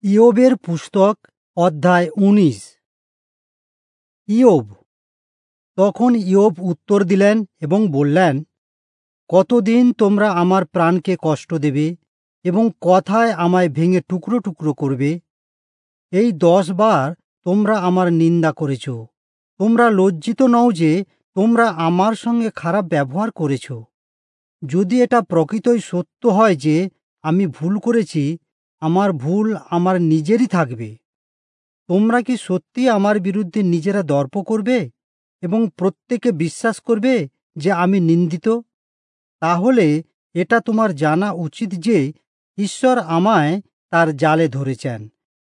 ইয়োবের পুস্তক অধ্যায় ১৯। ইয়োব। তখন ইয়োব উত্তর দিলেন এবং বললেন, কতদিন তোমরা আমার প্রাণকে কষ্ট দেবে এবং কথায় আমায় ভেঙে টুকরো টুকরো করবে? এই ১০ বার তোমরা আমার নিন্দা করেছ। তোমরা লজ্জিত নও যে তোমরা আমার সঙ্গে খারাপ ব্যবহার করেছ? যদি এটা প্রকৃতই সত্য হয় যে আমি ভুল করেছি, আমার ভুল আমার নিজেরই থাকবে। তোমরা কি সত্যি আমার বিরুদ্ধে নিজেরা দর্প করবে এবং প্রত্যেকে বিশ্বাস করবে যে আমি নিন্দিত? তাহলে এটা তোমার জানা উচিত যে ঈশ্বর আমায় তার জালে ধরেছেন।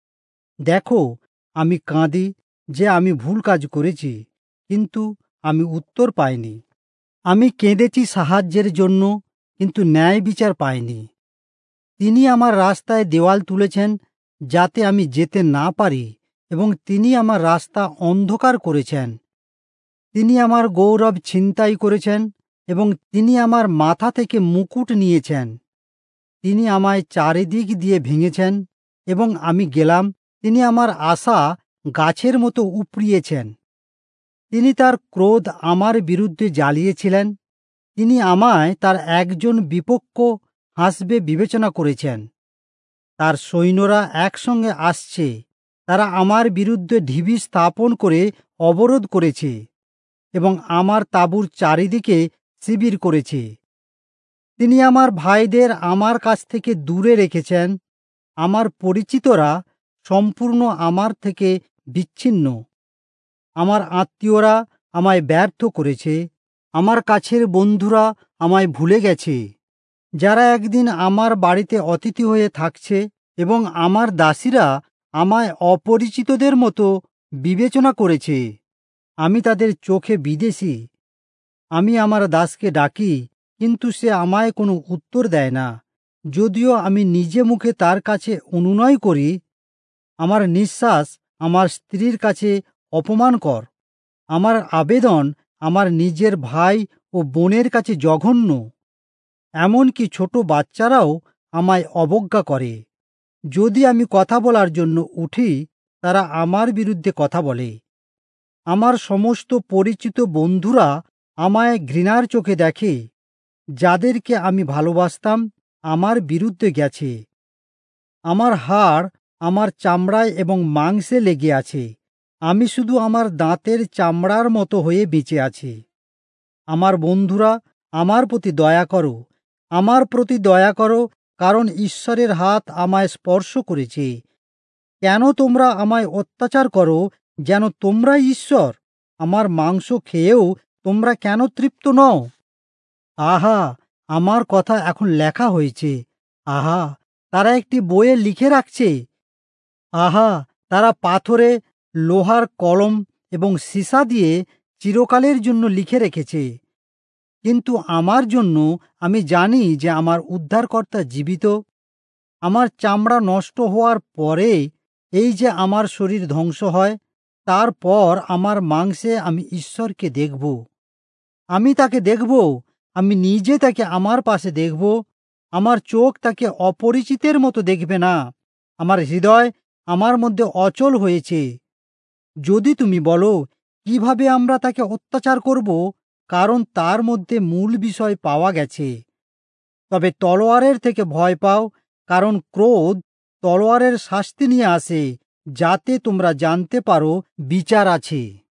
দেখো, আমি কাঁদি যে আমি ভুল কাজ করেছি, কিন্তু আমি উত্তর পাইনি। আমি কেঁদেছি সাহায্যের জন্য, কিন্তু ন্যায় বিচার পাইনি। তিনি আমার রাস্তায় দেওয়াল তুলেছেন যাতে আমি যেতে না পারি, এবং তিনি আমার রাস্তা অন্ধকার করেছেন। তিনি আমার গৌরব ছিনতাই করেছেন এবং তিনি আমার মাথা থেকে মুকুট নিয়েছেন। তিনি আমায় চারিদিক দিয়ে ভেঙেছেন এবং আমি গেলাম। তিনি আমার আশা গাছের মতো উপড়িয়েছেন। তিনি তার ক্রোধ আমার বিরুদ্ধে জ্বালিয়েছিলেন। তিনি আমায় তার একজন বিপক্ষ হাসবে বিবেচনা করেছেন। তার সৈন্যরা একসঙ্গে আসছে, তারা আমার বিরুদ্ধে ঢিবি স্থাপন করে অবরোধ করেছে এবং আমার তাঁবুর চারিদিকে শিবির করেছে। তিনি আমার ভাইদের আমার কাছ থেকে দূরে রেখেছেন। আমার পরিচিতরা সম্পূর্ণ আমার থেকে বিচ্ছিন্ন। আমার আত্মীয়রা আমায় ব্যর্থ করেছে। আমার কাছের বন্ধুরা আমায় ভুলে গেছে, যারা একদিন আমার বাড়িতে অতিথি হয়ে থাকছে, এবং আমার দাসীরা আমায় অপরিচিতদের মতো বিবেচনা করেছে। আমি তাদের চোখে বিদেশী। আমি আমার দাসকে ডাকি, কিন্তু সে আমায় কোনো উত্তর দেয় না, যদিও আমি নিজে মুখে তার কাছে অনুনয় করি। আমার নিঃশ্বাস আমার স্ত্রীর কাছে অপমানকর। আমার আবেদন আমার নিজের ভাই ও বোনের কাছে জঘন্য। এমনকি ছোট বাচ্চারাও আমায় অবজ্ঞা করে। যদি আমি কথা বলার জন্য উঠি, তারা আমার বিরুদ্ধে কথা বলে। আমার সমস্ত পরিচিত বন্ধুরা আমায় ঘৃণার চোখে দেখে। যাদেরকে আমি ভালোবাসতাম আমার বিরুদ্ধে গেছে। আমার হাড় আমার চামড়ায় এবং মাংসে লেগে আছে। আমি শুধু আমার দাঁতের চামড়ার মতো হয়ে বেঁচে আছি। আমার বন্ধুরা, আমার প্রতি দয়া করো, আমার প্রতি দয়া করো, কারণ ঈশ্বরের হাত আমায় স্পর্শ করেছে। কেন তোমরা আমায় অত্যাচার করো যেন তোমরাই ঈশ্বর? আমার মাংস খেয়েও তোমরা কেন তৃপ্ত নও? আহা, আমার কথা এখন লেখা হয়েছে। আহা, তারা একটি বইয়ে লিখে রাখছে। আহা, তারা পাথরে, লোহার কলম এবং সীসা দিয়ে চিরকালের জন্য লিখে রেখেছে। কিন্তু আমার জন্য আমি জানি যে আমার উদ্ধারকর্তা জীবিত। আমার চামড়া নষ্ট হওয়ার পরে, এই যে আমার শরীর ধ্বংস হয়, তারপর আমার মাংসে আমি ঈশ্বরকে দেখব। আমি তাকে দেখব, আমি নিজে তাকে আমার পাশে দেখব। আমার চোখ তাকে অপরিচিতের মতো দেখবে না। আমার হৃদয় আমার মধ্যে অচল হয়েছে। যদি তুমি বলো, কিভাবে আমরা তাকে অত্যাচার করব, কারণ তার মধ্যে মূল বিষয় পাওয়া গেছে। তবে তলোয়ারের থেকে ভয় পাও, কারণ ক্রোধ তলোয়ারের শাস্তি নিয়ে আসে, যাতে তোমরা জানতে পারো বিচার আছে।